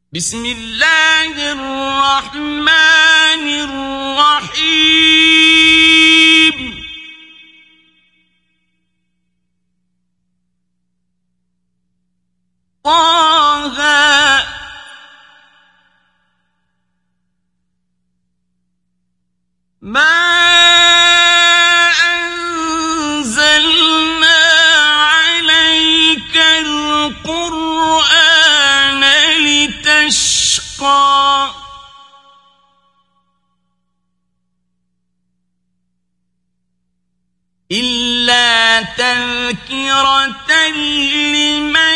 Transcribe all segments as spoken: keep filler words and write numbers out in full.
بسم الله الرحمن الرحيم طه ما أنزلنا عليك القرآن لتشقى إلا تذكرة لمن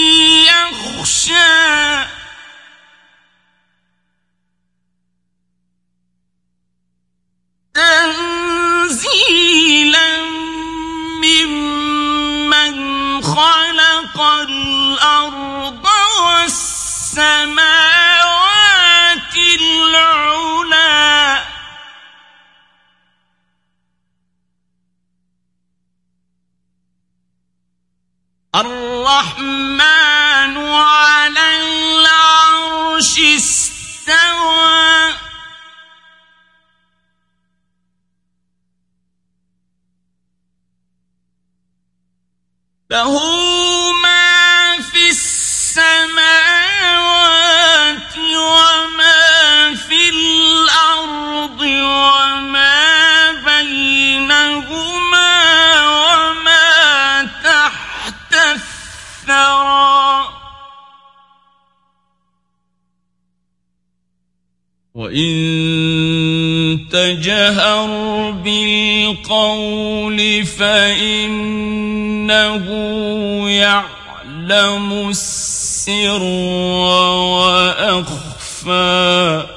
يخشى تنزيلا ممن خلق الأرض والسماوات العلى الرحمن على العرش استوى له ما في السماوات وما في الأرض وما بينهما وما تحت الثرى وإن تجهر بالقول فإنه يعلم السر وأخفى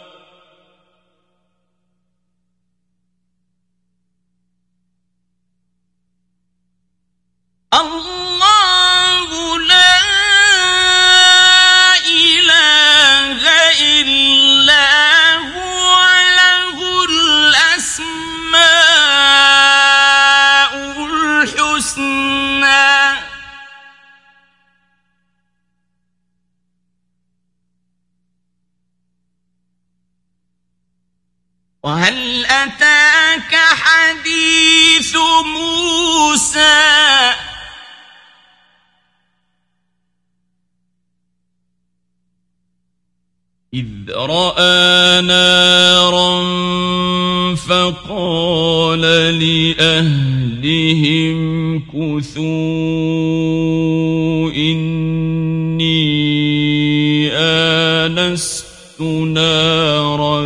الله لا إله إلا هو له الأسماء الحسنى وهل أتاك حديث موسى إذ رأى نارا فقال لأهلهم كثوا إني آنست نارا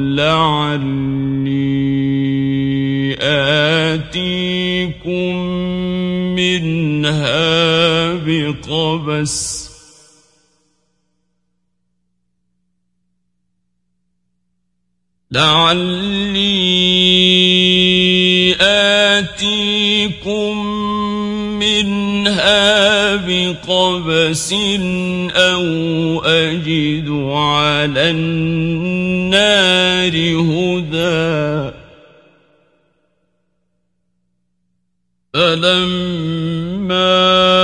لعلي آتيكم منها بقبس لعلي آتيكم منها بقبس أو أجد على النار هدى فلما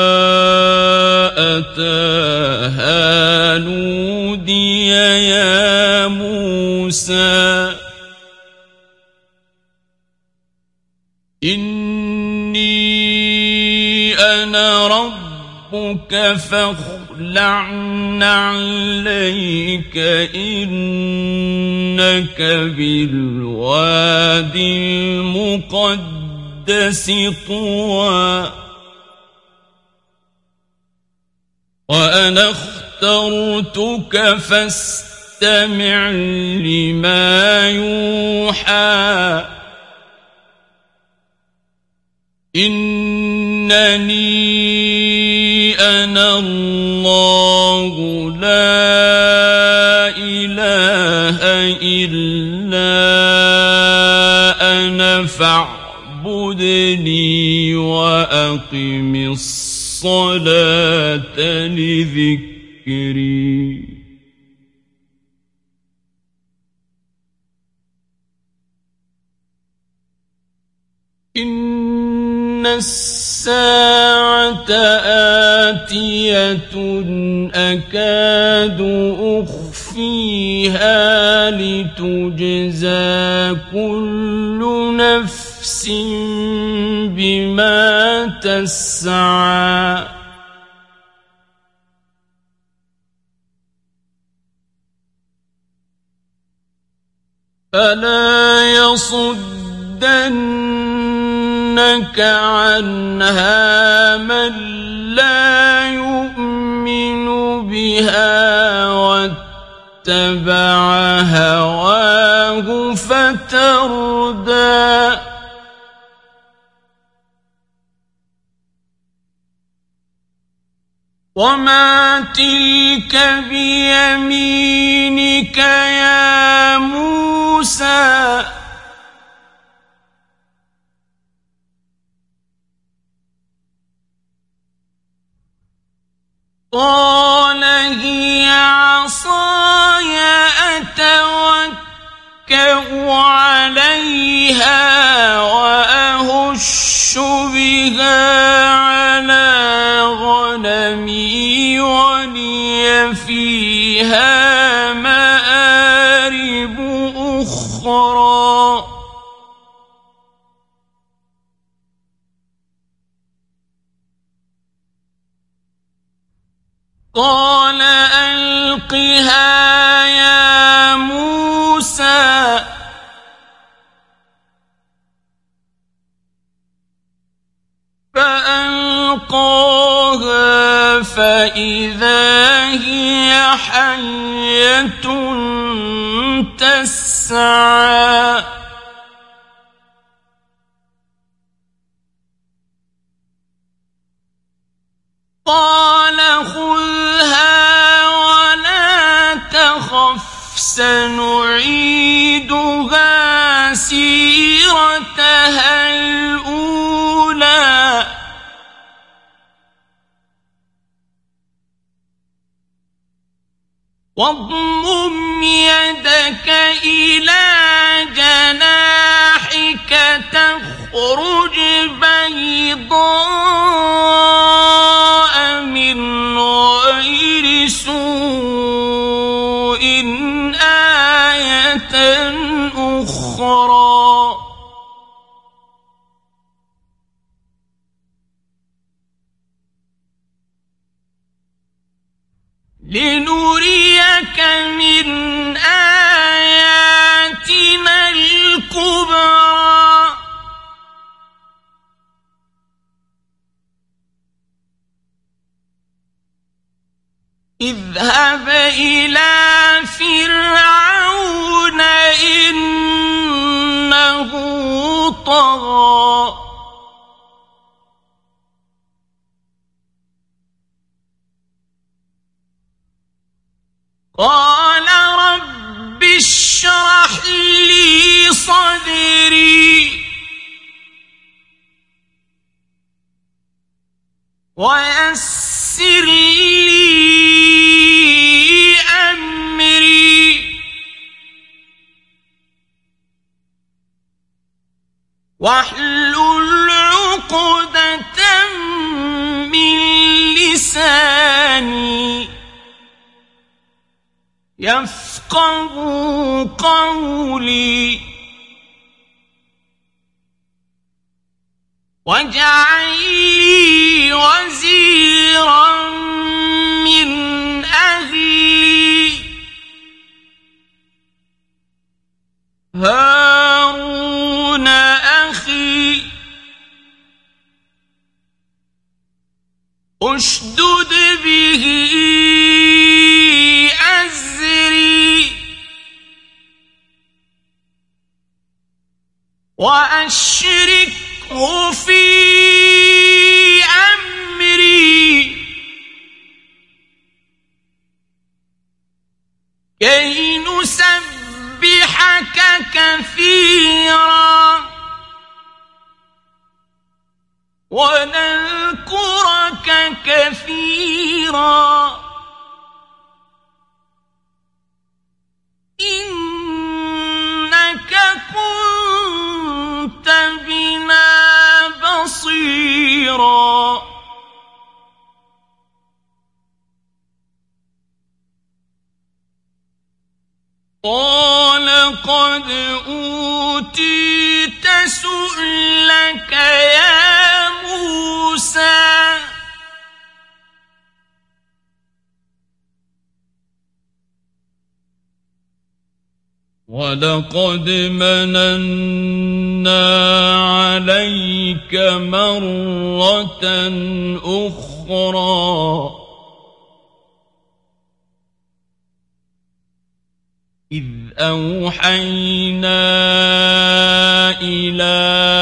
أتاها نودي يا موسى إني أنا ربك فاخلع نعليك إنك بالوادي المقدس طوى وأنا اخترتك فاستمع لما يوحى إنني أنا الله لا إله إلا أنا فاعبدني وأقم الصلاة لذكري إن الساعة آتية أكاد أخفيها لتجزى كل نفس بما تسعى فلا يصدنك عنها من لا يؤمن بها واتبع هواه فتردى وما تلك بيمينك يا موسى قال هي عصاي أتوكأ عليها وأهش بها على غنمي ولي فيها مآرب أخرى قال ألقها يا موسى فألقاها فإذا هي حية تسعى قال خذها ولا تخف سنعيدها سيرتها الأولى واضمم يدك إلى جناحك تخرج بيضاء من غير سوء آية أخرى لنريك من آياتنا الكبرى اذهب إلى فرعون إنه طغى قال رب اشرح لي صدري ويسر لي أمري واحلل عقدة من لساني يفقهوا قولي واجعل لي وزيرا من أهلي هارون أخي اشدد به أزري وأشركه في أمري كي نسبحك كثيرا ونذكرك كثيرا إنك كنت بنا بصيرا قال قد أوتيت سؤلك يا موسى ولقد مننا عليك مرة أخرى إذ أوحينا إلى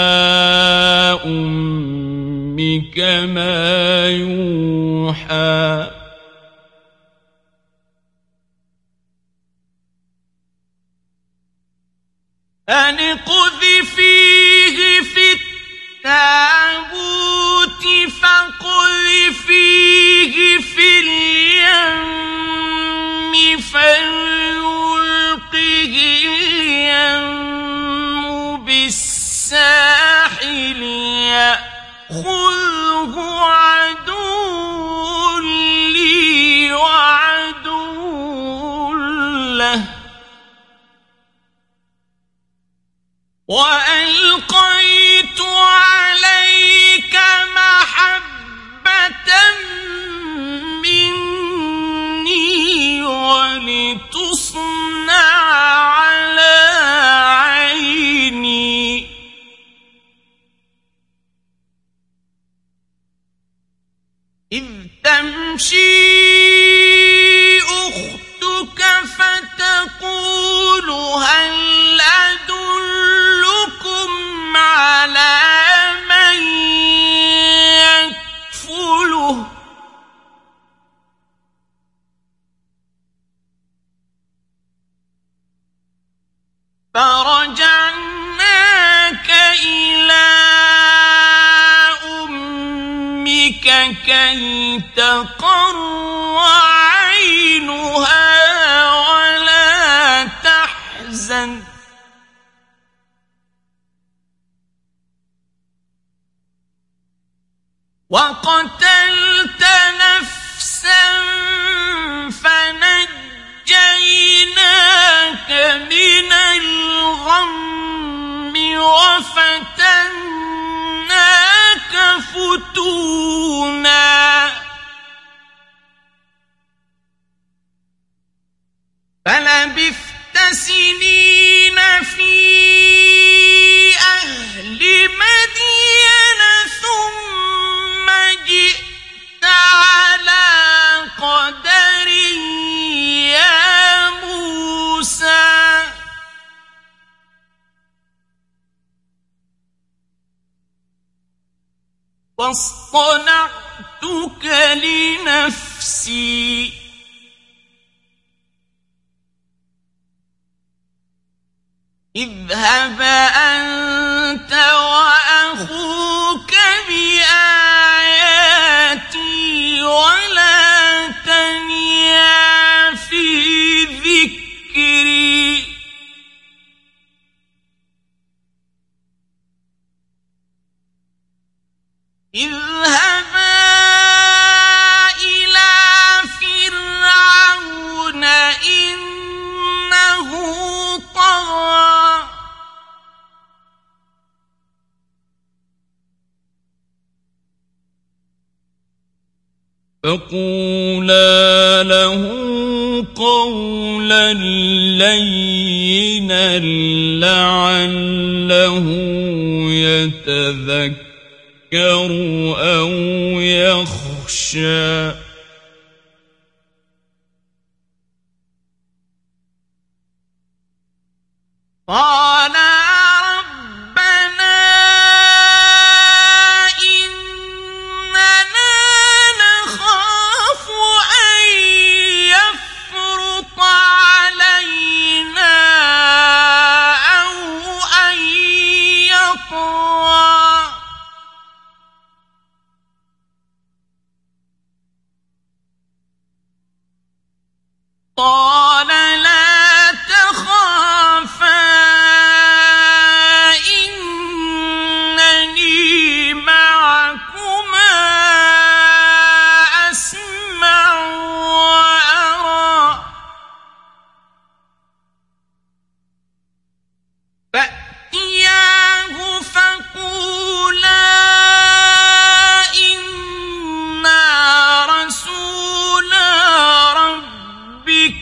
أمك ما يوحى أن اقذفيه في التابوت فاقذفيه في اليم فليلقه اليم بالساحل يأخذه عدو لي وعدو له وألقيت عليك محبة مني ولتصنع على عيني إذ تمشي أختك فتقول هل أدلكم على من يكفله فرجعناك إلى أمك كي تقر عينها ولا تحزن وقتلت نفسا فنجيناك من الغم وفتناك فتونا فلبثت سنين في أهل مدين ثم جئت على قدر يا موسى واصطنعتك لنفسي اذهب أنت وأخوك بآياتي ولا تنيا في ذكري اذهبا إلى فرعون إنه طغى فقولا له قولا لينا لعله يتذكر أو يخشى قال ربنا إننا نخاف أن يفرط علينا أو أن يطغى قال لا تخافا إنني معكما أسمع وأرى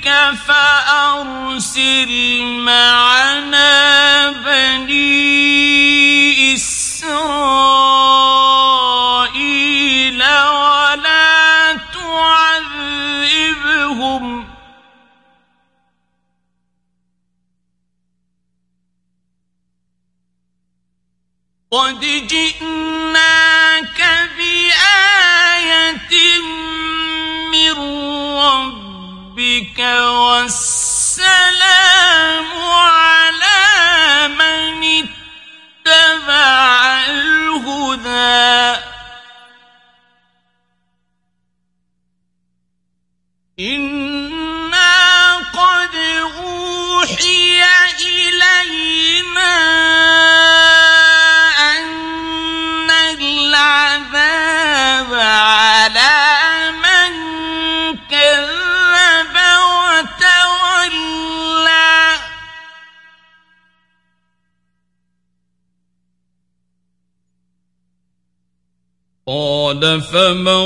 فأرسل معنا بني إسرائيل ولا تعذبهم قد جئناك بآية من ربك والسلام على من اتبع الهدى إنا قد أوحي إلينا أن العذاب على من كذب وتولى قال فمن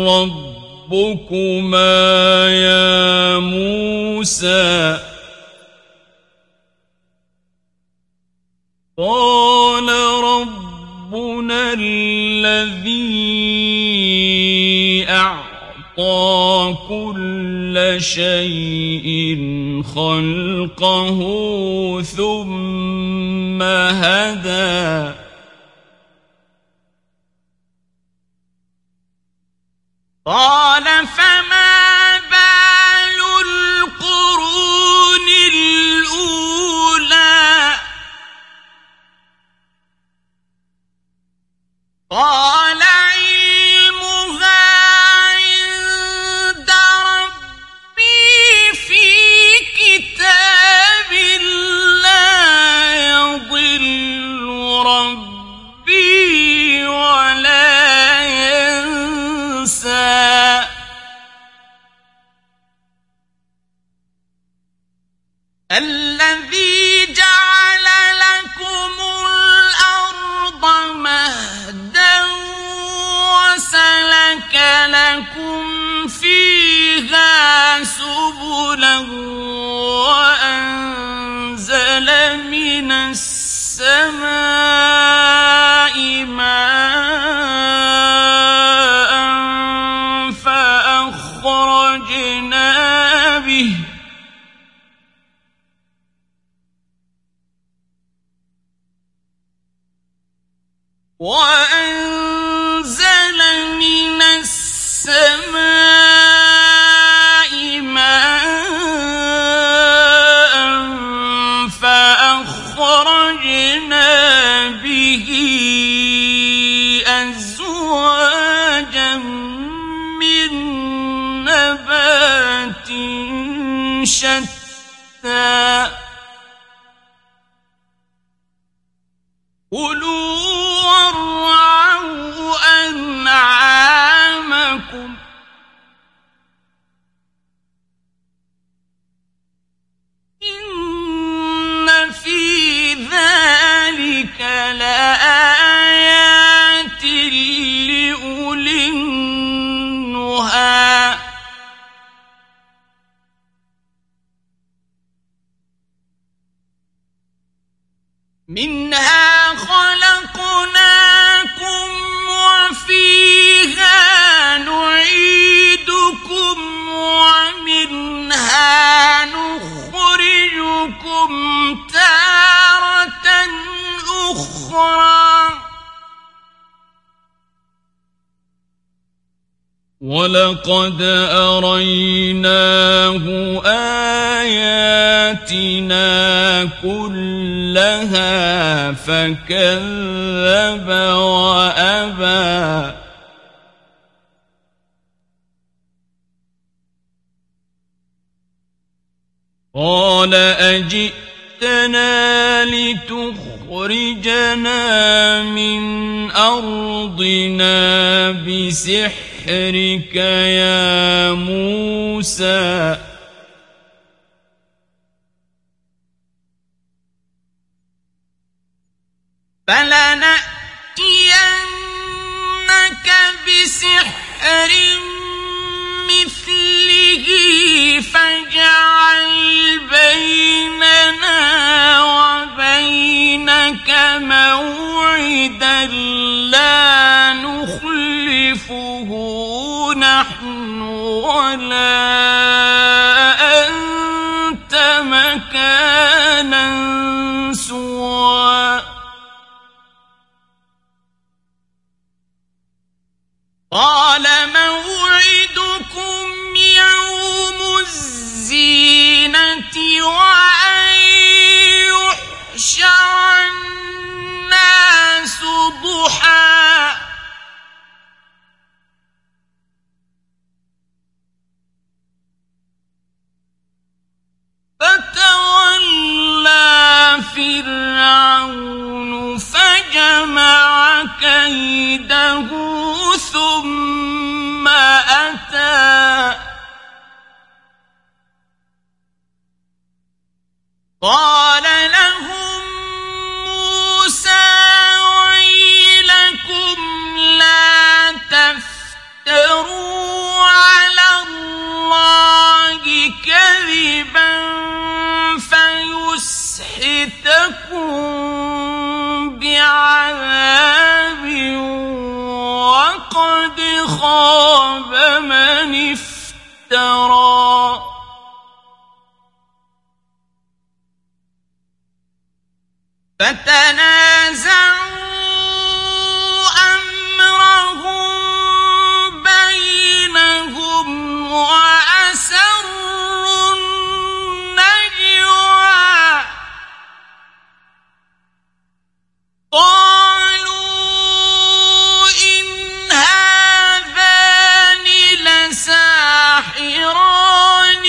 ربكما يا موسى قال ربنا الذي أعطى كل شيء خلقه ثم هدى قال فما بال القرون الأولى قال علمها عند ربي في كتاب لا يضل ربي ولا ينسى الذي جعل لكم الأرض مهدا وسلك لكم فيها سبلا وأنزل من السماء ماء فأخرجنا به وأنزل من السماء ماء فأخرجنا به أزواجا من نبات شتى كلوا وارعوا أنعامكم إن في ذلك لآيات لأولي النهى منها خلقناكم وفيها نعيدكم ومنها نخرجكم تارة أخرى ولقد أريناه آياتنا كلها فكذب وأبى قال أجئتنا لتخرجنا من أرضنا بسحرك يا موسى فلنأتينك بسحر مثله فاجعل كيده ثم أتى قال لهم موسى ويلكم لا تفتروا على الله كذبا فيسحتكم بعذاب وقد خاب من افترى فتنازعوا أمرهم بينهم وأسروا النجوى قالوا إن هذان لساحران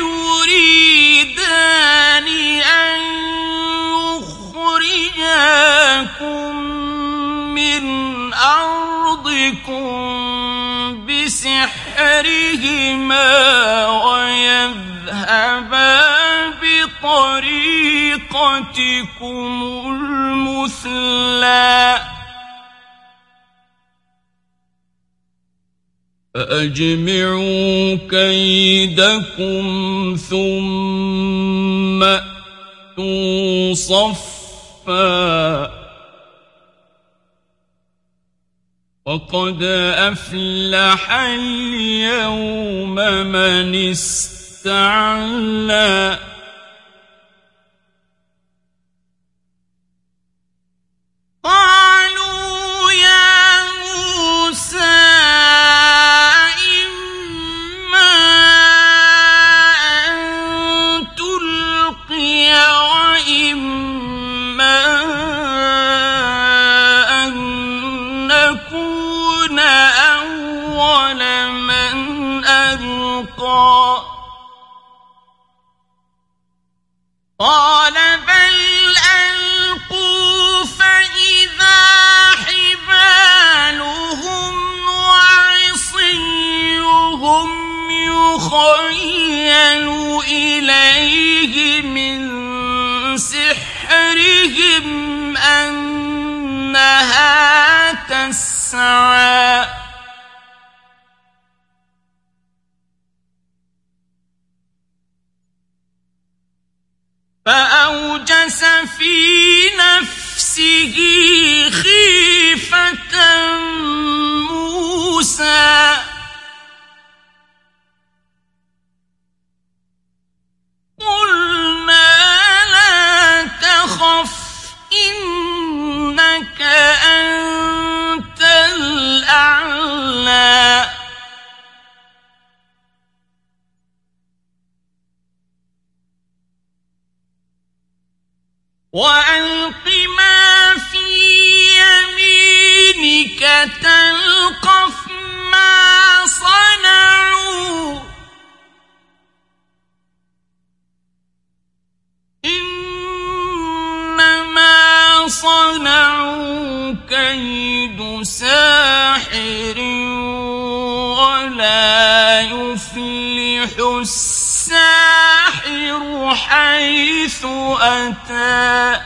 يريدان أن يخرجاكم من أرضكم بسحرهما ويذهبا بطريقتكم المثلى فأجمعوا كيدكم ثم أتوا صفا وقد أفلح اليوم من استعلى قالوا يا موسى إما أن تلقي وإما أن نكون أول من ألقى قال بل ألقوا فإذا حبالهم وعصيهم يخيل إليه من سحرهم أنها تسعى فأوجس في نفسه خيفة موسى قلنا لا تخف إنك أنت الأعلى وألق ما في يمينك تلقف ما صنعوا إنما صنعوا كيد ساحر ولا يفلح الساحر حيث أتى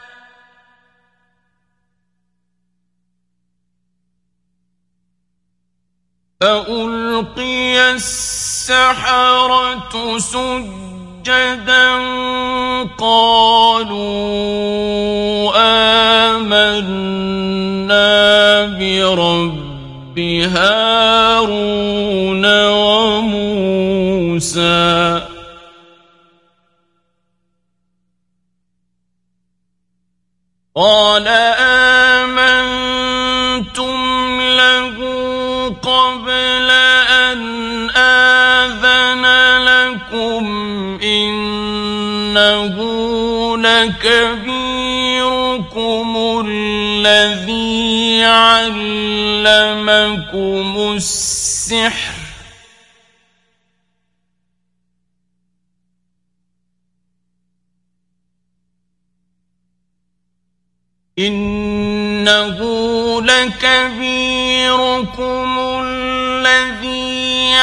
فألقي السحرة سجدا قالوا آمنا برب هارون وموسى قال آمنتم له قبل أن آذن لكم إنه لكبيركم الذي علمكم السحر إنه لكبيركم الذي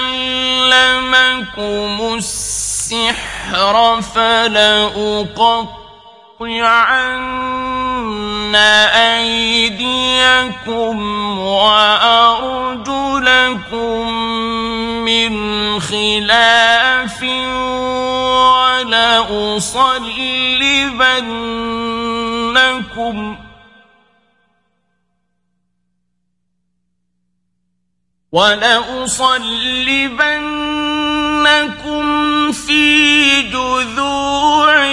علمكم السحر فلأقطعن أيديكم وأرجلكم من خلاف ولأصلبنكم ولأصلبنكم في جذوع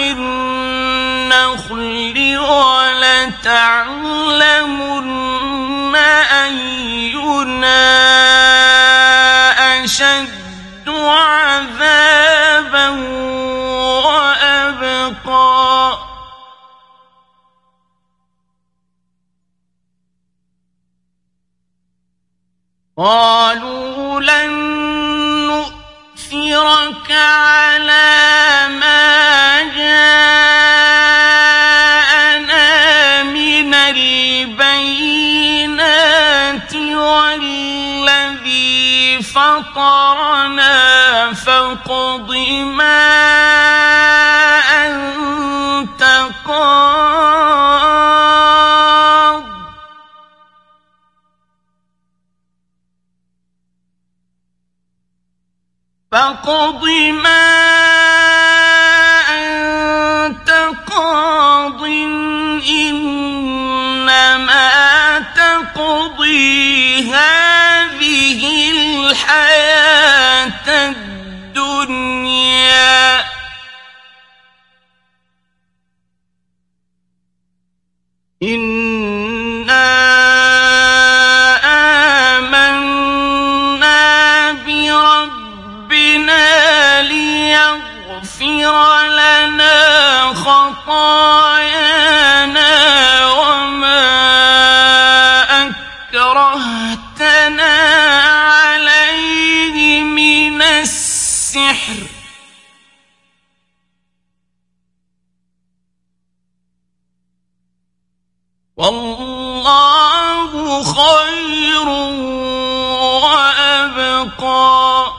النخل ولتعلمن أينا أشد عذابا وأبقى قالوا لن نؤثرك على ما جاءنا من البينات والذي فطرنا فاقض ما أنت قاض فاقض ما أنت قاض إنما تقضي هذه الحياة الدنيا إنا آمنا بربنا ليغفر لنا خطايانا وما أكرهتنا عليه من السحر والله خير وأبقى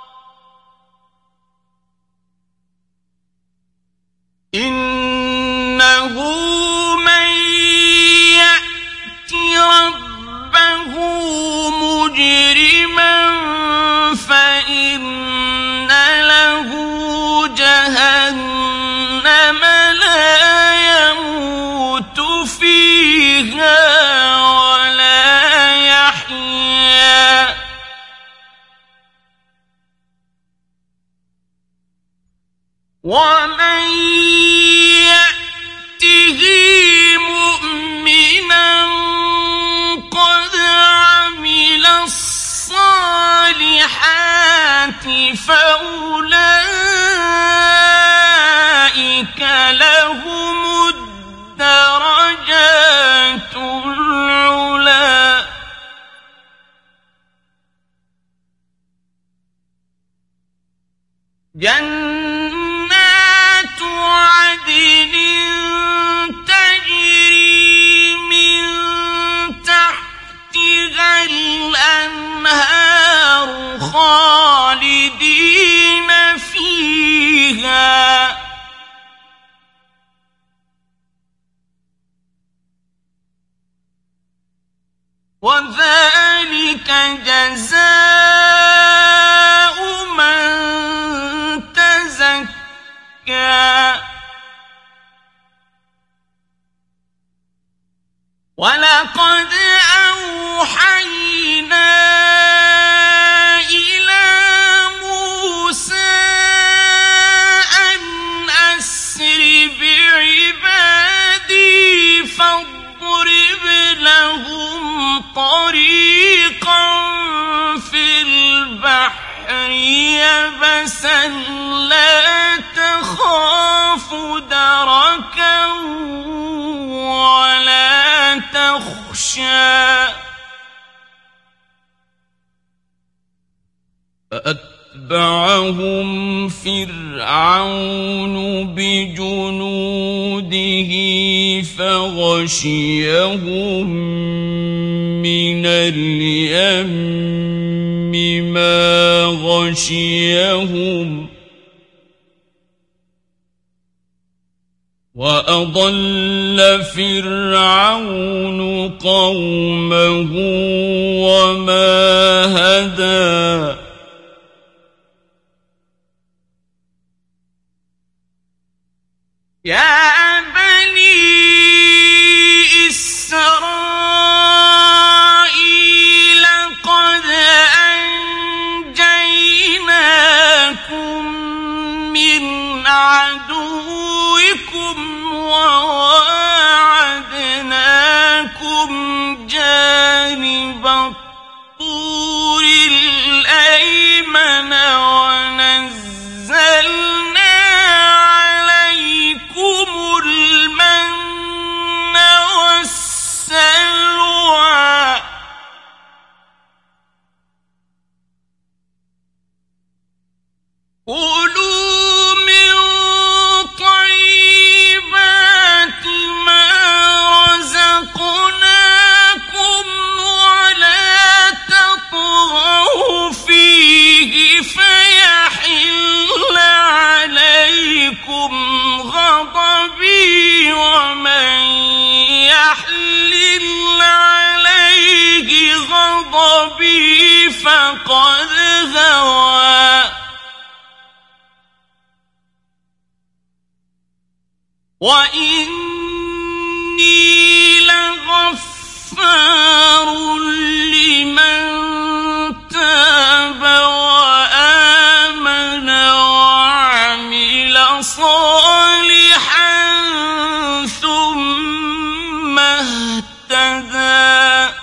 إنه من يأت ربه مجرما فإن له جهنم لا يموت فيها ولا يحيا ومن يأته مؤمنا قد عمل الصالحات فأولئك لهم الدرجات العلى جنات عدن تجري من تحتها الأنهار خالدين فيها وذلك جزاء من تزكى ولقد أوحينا إلى موسى أن أسر بعبادي فاضرب لهم طريقا في البحر يبسا لا تخاف دركا ولا تخشى فأتبعهم فأتبعهم فرعون بجنوده فغشيهم من اليم ما غشيهم وأضل فرعون قومه وما هدى يا بني إسرائيل قد أنجيناكم من عدوكم وواعدناكم جانب الطور الأيمن ونزلنا عليكم المن والسلوى كلوا من طيبات ما رزقناكم ولا تطغوا فيه فيحل عليكم غضبي ومن يحلل عليه غضبي فقد هوى وإني لغفار لمن تاب وآمن وعمل صالحا ثم اهتدى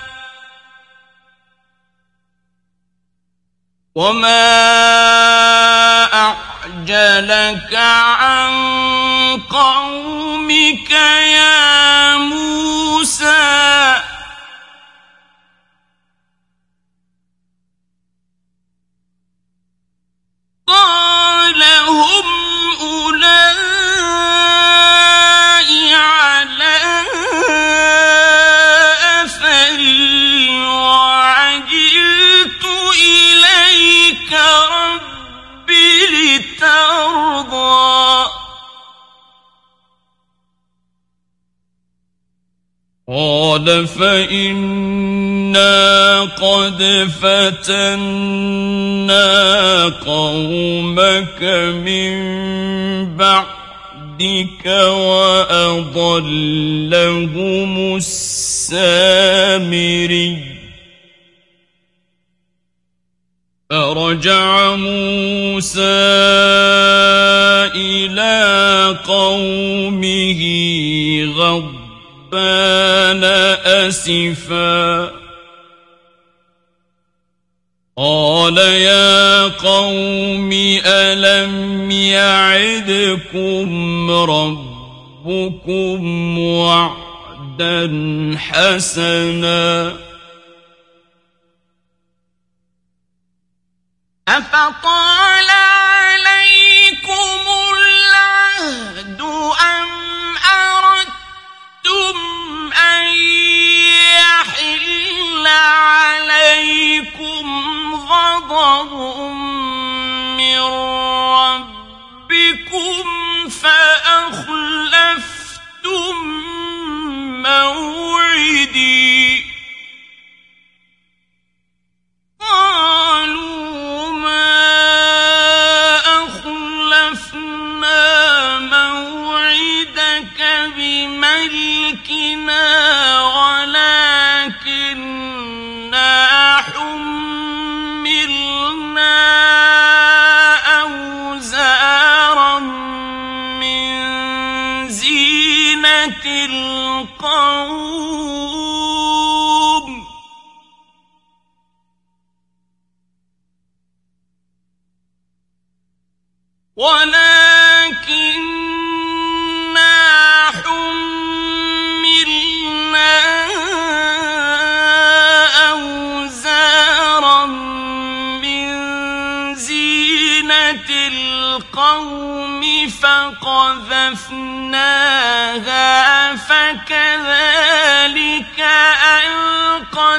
وما أعجلك عن قومك يا موسى قال هم أولئك على أثري وعجلت إليك رب لترضى قال فإنا قد فتنا قومك من بعدك وأضلهم السامري فرجع موسى إلى قومه غضبان أسفا قال يا قوم ألم يعدكم ربكم وعدا حسنا أفطال عليكم العهد أم أردتم أن يحل عليكم غضب من ربكم فأخلفتم موعدي قالوا ما أخلفنا موعدك بملكنا ولكننا حملنا أوزارا من زينة القوم ولكننا حملنا أوزارا من زينة القوم فقذفناها فكذلك ألقى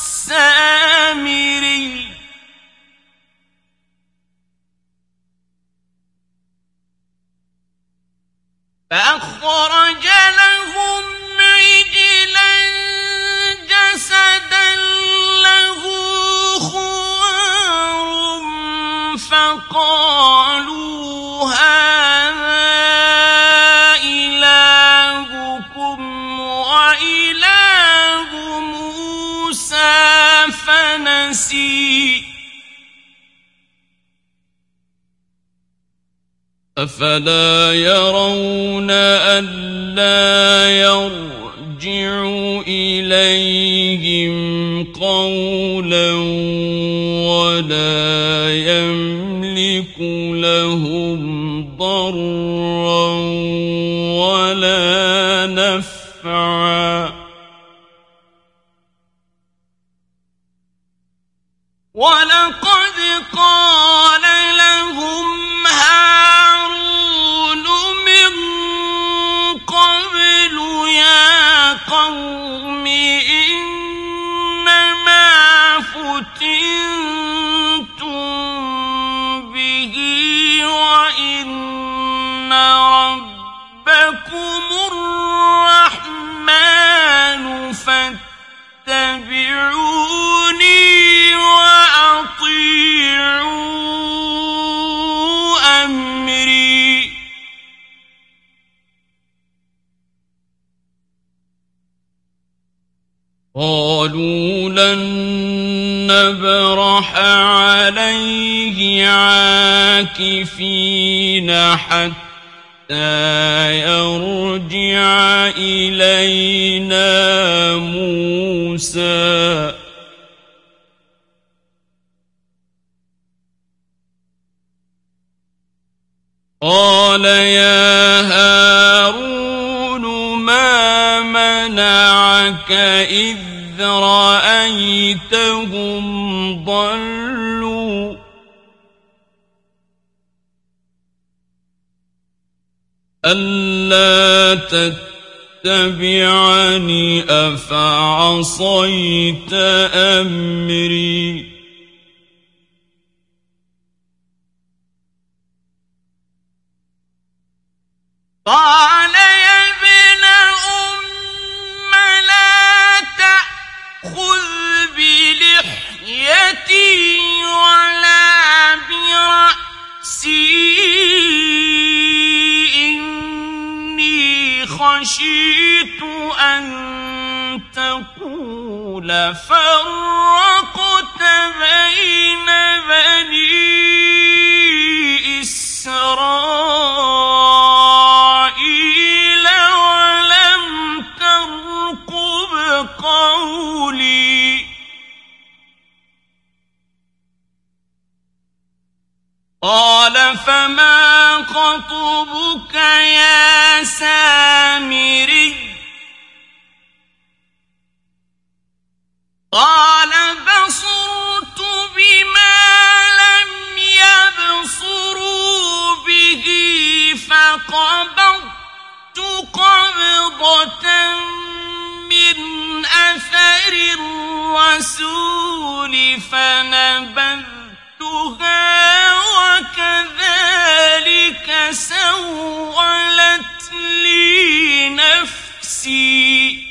السامري فأخرج لهم عجلا جسدا له خوار فقالوا هذا إلهكم وإله موسى فنسي أفلا يرون ألا يرجع إليهم قولا ولا يملك لهم ضرا ولا نفعا ولقد قال لهم هارون من قبل يا قوم إنما فتنتم به وإن ربكم الرحمن فاتبعوني وأطيعوا أمري قالوا لن نبرح عليه عاكفين حتى يرجع إلينا موسى قال يا هارون ما منعك إذ رأيتهم ضلوا ألا تتبعني أفعصيت أمري قال يا ابن أم لا تأخذ بلحيتي ولا برأسي إني خشيت أن تقول فرقت بين بني إسرائيل ولم ترقب قولي قال فما خطبك يا سامري قال بصرت بما لم يبصروا به فقبضت قبضة من أثر الرسول فنبذتها وكذلك سولت لي نفسي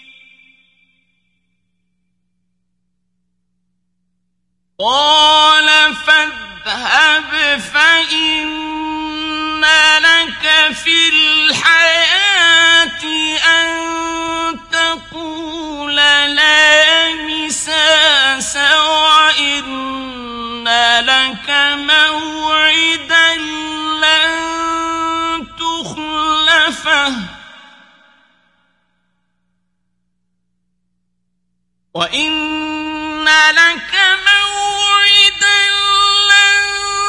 قال فاذهب فإن لك في الحياة أن تقول لا مساس وإن لك موعدا لن تخلفه وإن لك موعدا لن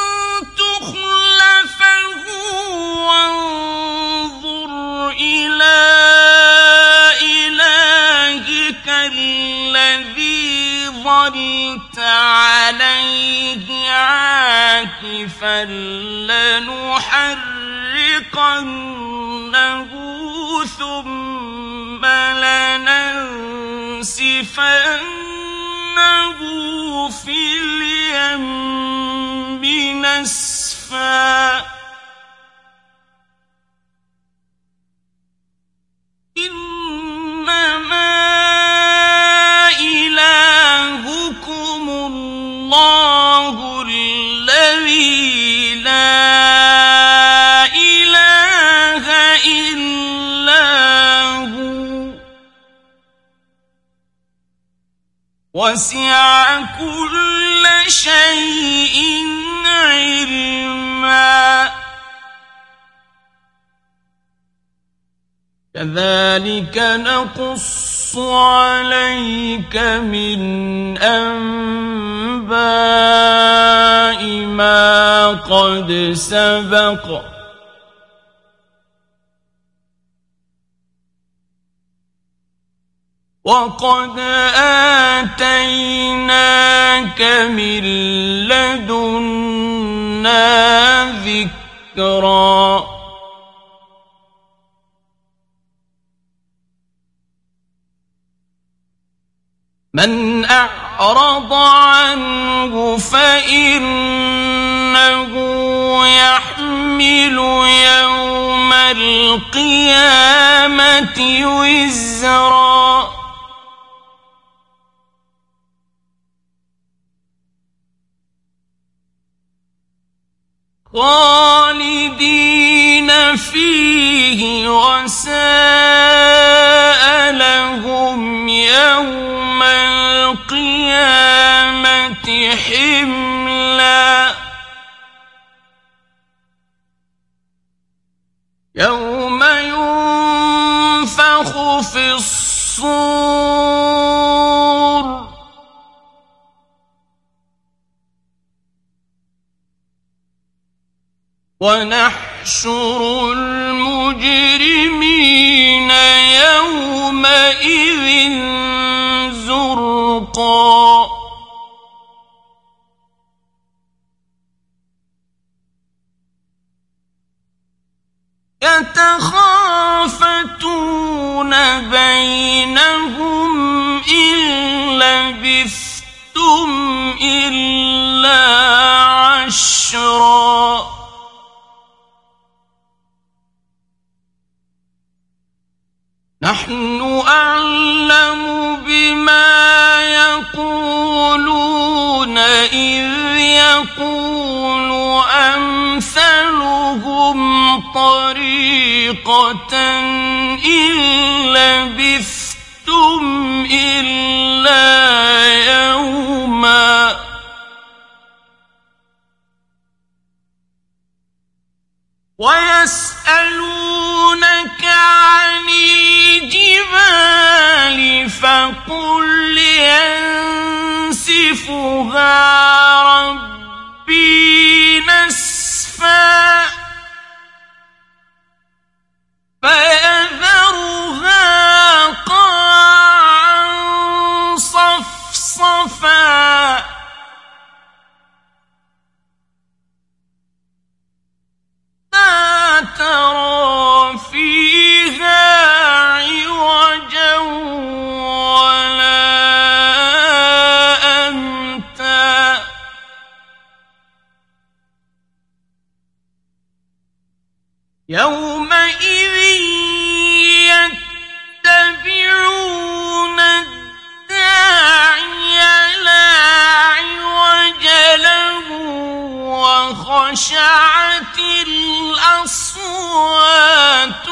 تخلفه وانظر إلى إلهك الذي ظلت عليه عاكفا فلنحرقنه ثم لننسفنه في اليم نسفا إنما إلهكم الله الذي لا إله إلا هو وسع كل شيء علما كذلك نقص عليك من أنباء ما قد سبق وقد آتيناك من لدنا ذكرا من أعرض عنه فإنه يحمل يوم القيامة وزرا خالدين فيه وساء لهم يوم القيامة حملا يوم ينفخ في الصور ونحشر المجرمين يومئذ زرقا يتخافتون بينهم إن لبثتم إلا عشرا نحن أعلم بما يقولون إذ يقول أمثلهم طريقة إن لبثتم إلا يوما ويسألونك عن الجبال فقل ينسفها ربي نسفا فيذرها قاعا صفصفا لا ترى فيها عوجا ولا أمتا يومئذ يتبعون الداعي لا عوج له وخشعت الأصوات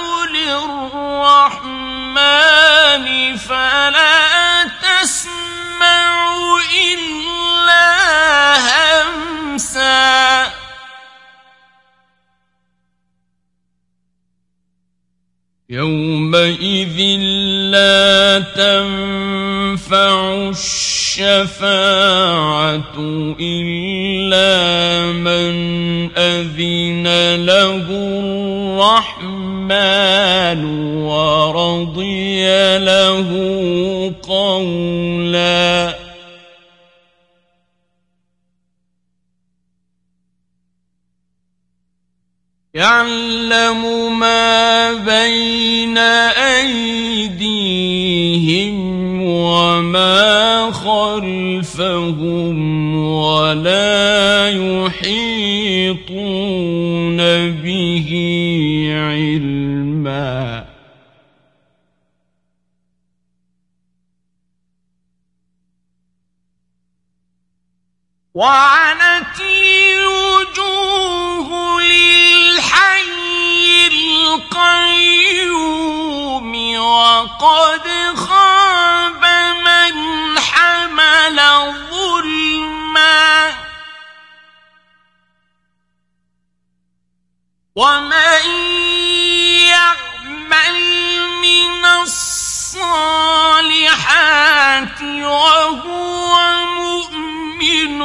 للرحمن فلا تسمع إلا همسا يومئذ لا تنفع الشفاعة إلا من أذن له الرحمن ورضي له قولا يعلم ما بين أيديهم وما خلفهم ولا يحيطون به علما وعنت الوجوه للحي القيوم وقد خاب من حمل ظلما ومن يعمل من الصالحات وهو مؤمن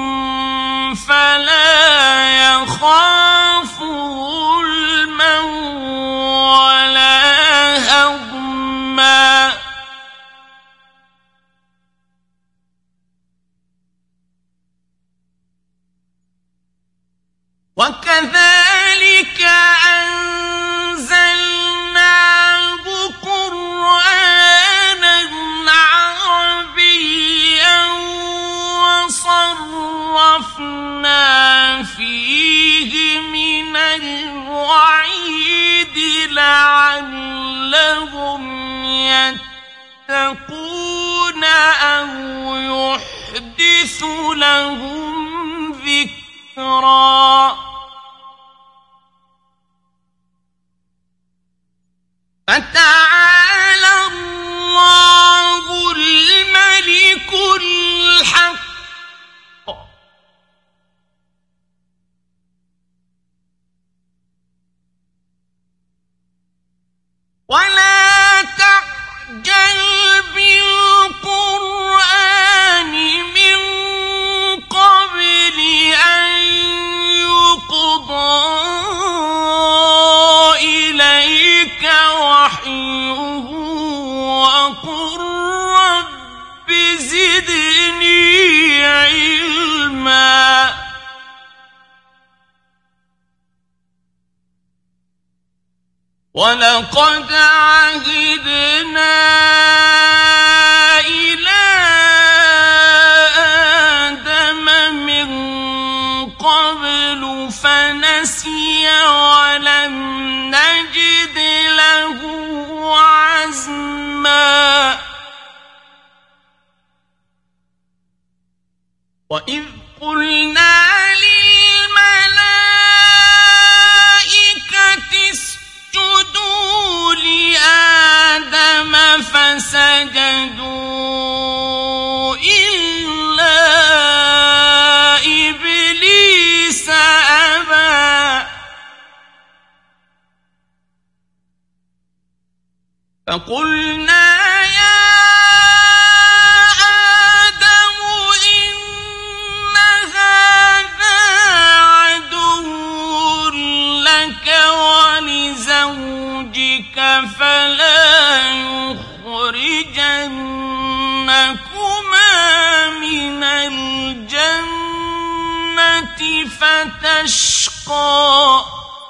فلا يخاف ظلما ولا هضما وكذلك أنزلناه قرآنا عربيا وصرفنا فيه من الوعيد لعلهم يتقون أو يحدث لهم ذكرا فتعالى الله الملك الحق ولا تعجل بالقرآن من قبل أن يقضى إليك وحيه وقل رب زدني علما ولقد عهدنا إلى آدم من قبل فنسي ولم نجد له عزما وإذ قلنا للملائكة اسجدوا لآدم فسجدوا إلا إبليس أبى فقلنا يا آدم إن هذا عدو لك ولزوجك فلا يخرجنكما من الجنة فتشقى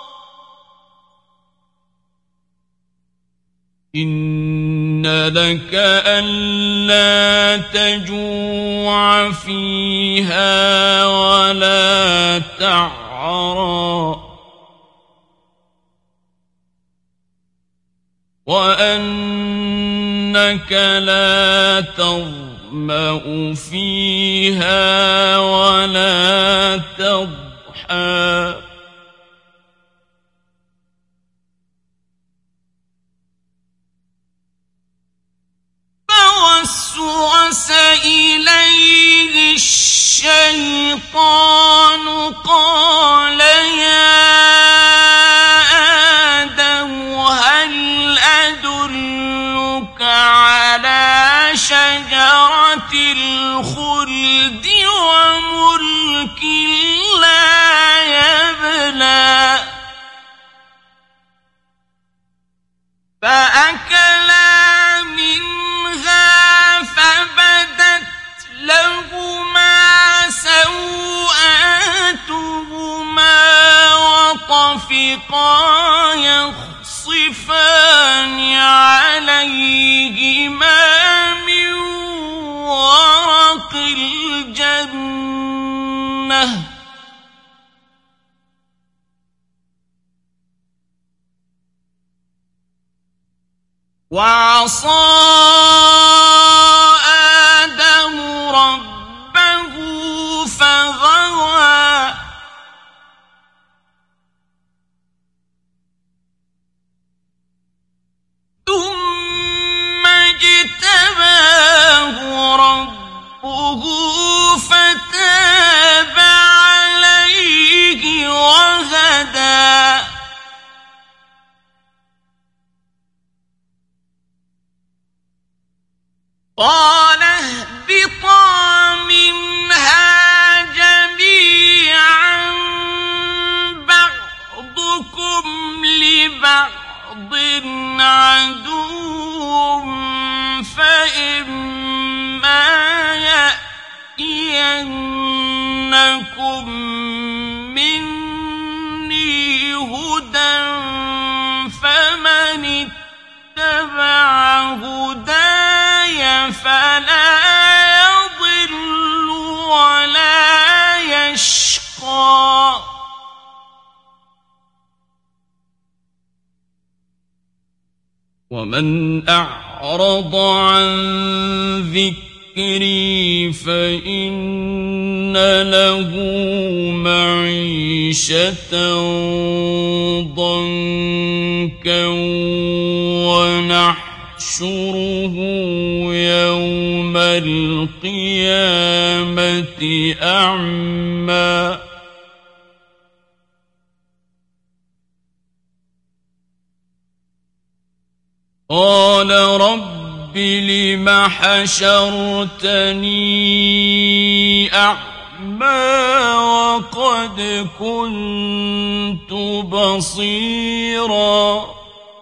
إن لك ألا تجوع فيها ولا تعرى وأنك لا تظمأ فيها ولا تضحى فوسوس إليه الشيطان قال يا آدم هل أدلك على شجرة الخلد وملك لا يبلى فأكلا منها رافقا يخصفان عليهما من ورق الجنة وعصى آدم ربه فغوى ثم اجتباه ربه فتاب عليه وهدى قال اهبطا منها جميعا بعضكم لبعض عدو فإما يأتينكم مني هدى فمن اتبع هداي فلا يضل ولا يشقى ومن أعرض عن ذكري فإن له معيشة ضنكا ونحشره يوم القيامة أعمى قال رب لم حشرتني أعمى وقد كنت بصيرا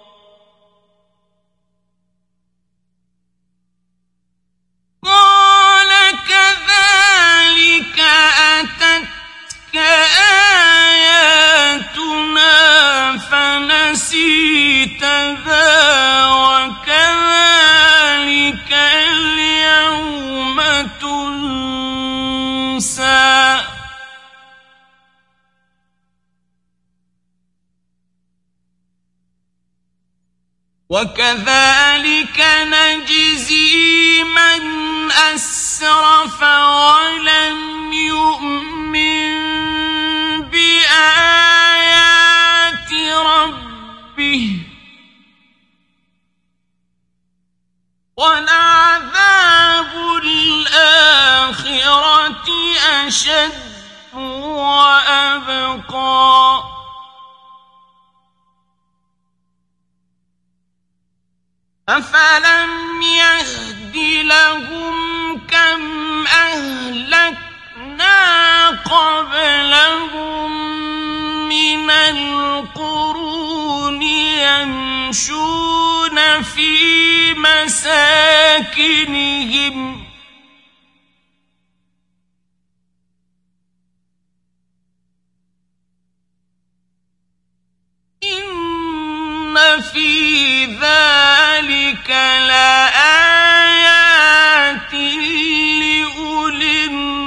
قال كذلك أتتك آياتنا فنسيتها وكذلك اليوم تنسى وكذلك نجزي من أسرف ولم يؤمن بآيات ربه ولعذاب الآخرة أشد وأبقى أفلم يهد لهم كم أهلكنا قبلهم من القرون يمشون في مساكنهم إن في ذلك لآيات لأولي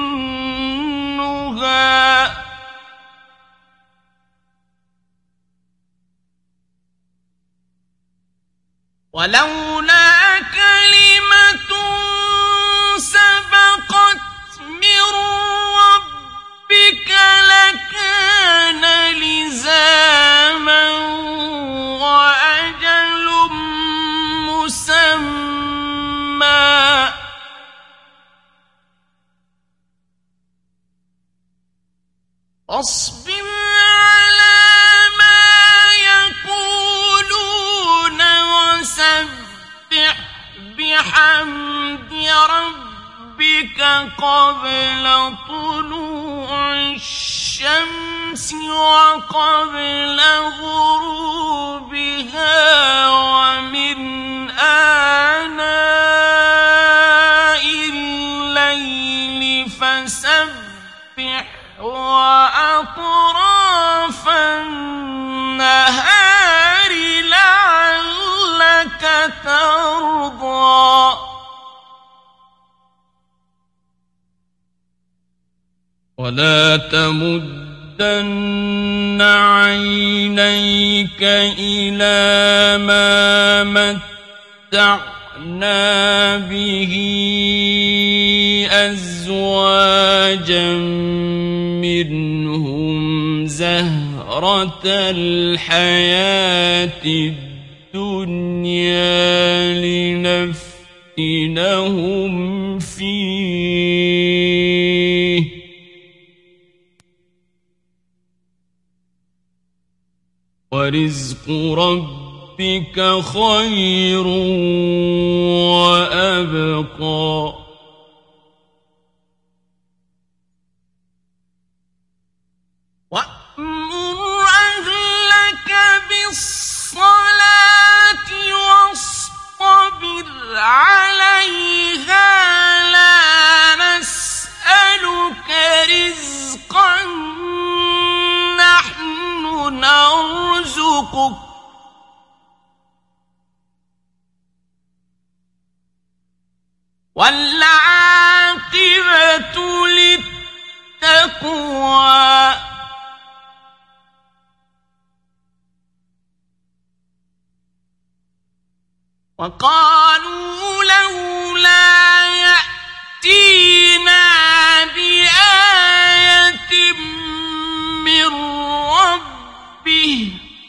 النهى ولولا كلمة سبقت من ربك لكان لزاما وأجل مسمى فاصبر على ما يقولون وسبح بحمد ربك قبل طلوع الشمس وقبل غروبها ومن آناء الليل فسبح وأطراف النهار ولا تمدن عينيك إلى ما متعنا به أزواجا منهم زهرة الحياة الدنيا لنفتنهم فيه ورزق ربك خير وأبقى وأمر أهلك بالصلاة واصطبر عليها لا نسألك رزقا نحن نرزقك والعاقبة للتقوى وقالوا لولا يأتينا بآية من ربه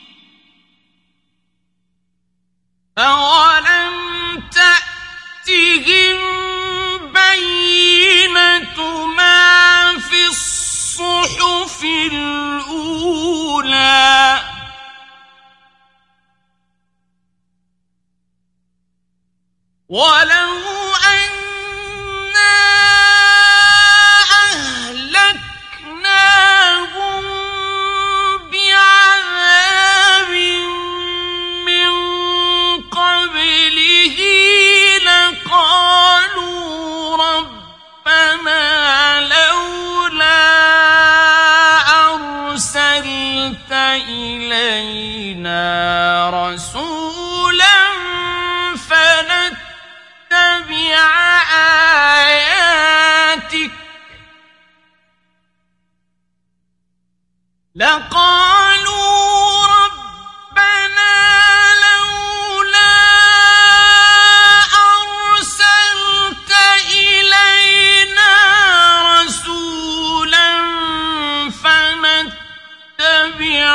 أولم تأتهم بينة ما في الصحف الأولى ولو أنا أهلكناهم بعذاب من قبله لقالوا ربنا لولا أرسلت إلينا رسولا فنتبع آياتك لقالوا ربنا لولا أرسلت إلينا رسولا فنتبع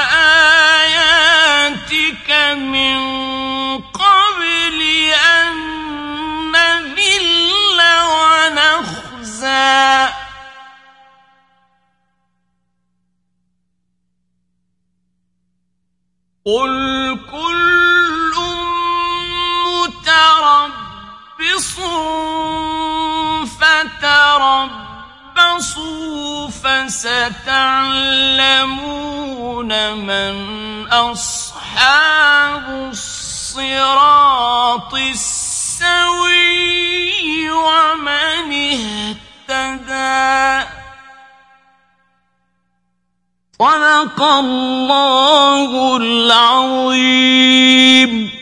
آياتك من قبل أن نذل ونخزى قل كل متربص فتربصوا فستعلمون من أصحاب الصراط السوي ومن اهتدى صدق الله العظيم.